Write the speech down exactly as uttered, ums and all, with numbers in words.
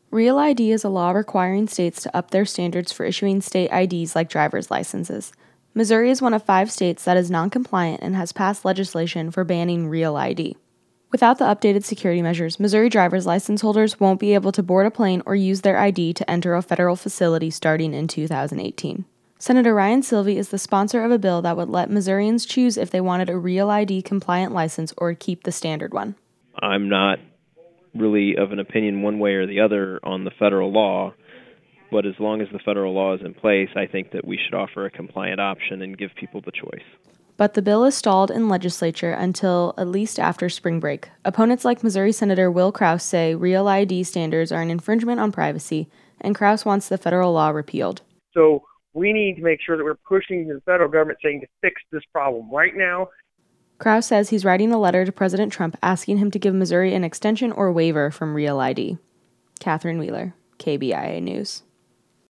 Real I D is a law requiring states to up their standards for issuing state I Ds like driver's licenses. Missouri is one of five states that is non-compliant and has passed legislation for banning Real I D. Without the updated security measures, Missouri driver's license holders won't be able to board a plane or use their I D to enter a federal facility starting in two thousand eighteen. Senator Ryan Silvey is the sponsor of a bill that would let Missourians choose if they wanted a Real I D compliant license or keep the standard one. I'm not really of an opinion one way or the other on the federal law, but as long as the federal law is in place, I think that we should offer a compliant option and give people the choice. But the bill is stalled in legislature until at least after spring break. Opponents like Missouri Senator Will Kraus say Real I D standards are an infringement on privacy, and Kraus wants the federal law repealed. So we need to make sure that we're pushing the federal government saying to fix this problem right now. Kraus says he's writing a letter to President Trump asking him to give Missouri an extension or waiver from Real I D. Catherine Wheeler, K B I A News.